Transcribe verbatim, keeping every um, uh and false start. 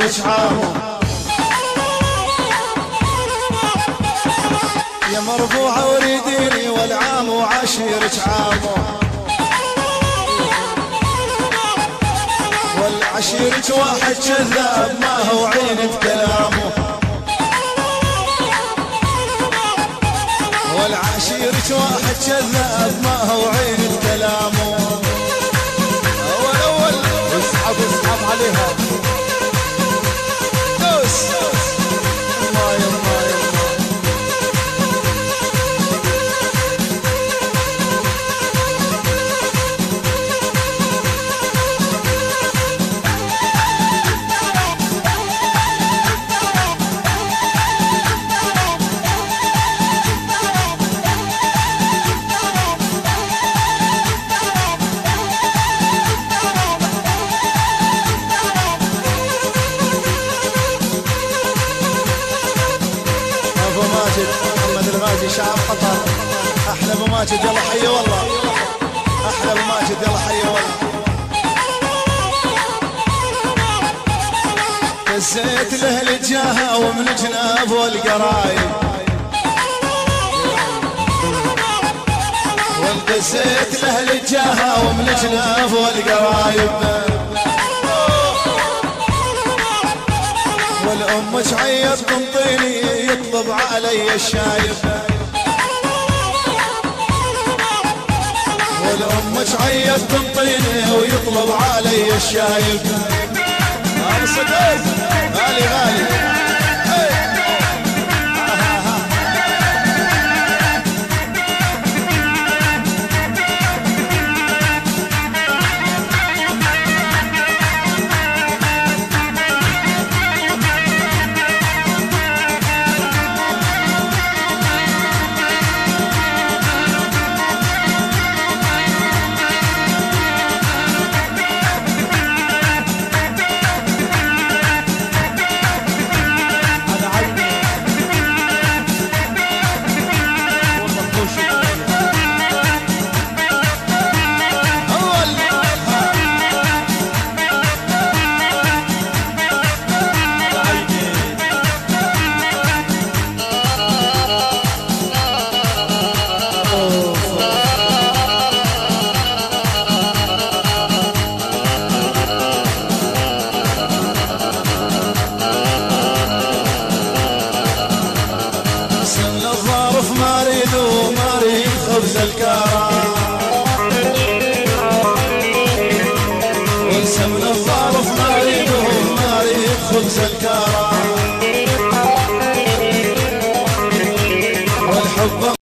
عشيرك عامو يا مرفوعة وريديني والعام وعشيرك عامو والعشيرك واحد كذاب ما هو عينة كلامه والعشيرك واحد كذاب ما هو عينة كلامه أول أول اسحب اسحب عليها دوس الله يرضى محمد الغازي شعب قطر احلى ابو ماجد يلا حي والله احلى ابو ماجد يلا حي والله دزيت لاهل جاها ومن جناب والقرايب والدزيت لاهل جاها ومن جناب والقرايب والأم تعيط تنطيني يطلب علي الشايب والأم تعيط تنطيني ويطلب علي الشايب هذا صدق غالي غالي خبز الكرام والسمن الظارف ما اريده ما اريد خبز الكرام